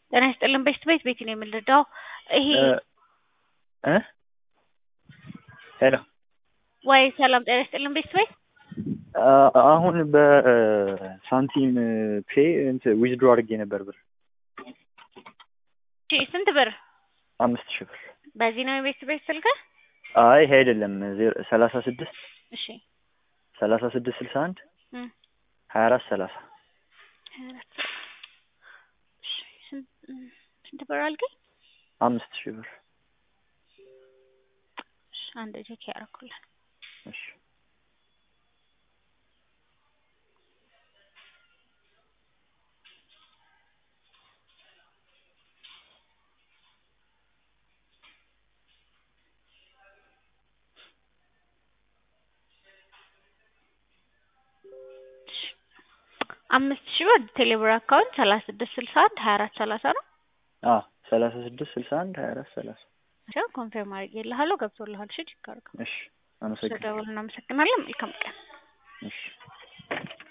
ጤና ይስጥልን ቤት ነው የምንረዳው። ይሄ ሄሎ ወይ ሰላም ጤና ይስጥልን ቤት አሁን በሳንቲም ፔ ዊዝድሮ አድርጌ ነበር ብር። ስንት ብር? 5000 ብር። በዚህ ነው ቤት ስልክ? አይ ይሄ አይደለም 36 እሺ 36 61 24 30 ስንት ብር አልከኝ? 5000 ብር። አንድ ቼክ ያደርኩልህ። እሺ አምስት ሺህ ብር ቴሌብር አካውንት 3661 24 30 ነው። 3661 24 30 እሺ ኮንፈርም አድርጌልሃለሁ ገብቶልሃል። እሺ ቼክ አድርገው። እሺ አመሰግናለሁ። እናመሰግናለን። መልካም ቀን። እሺ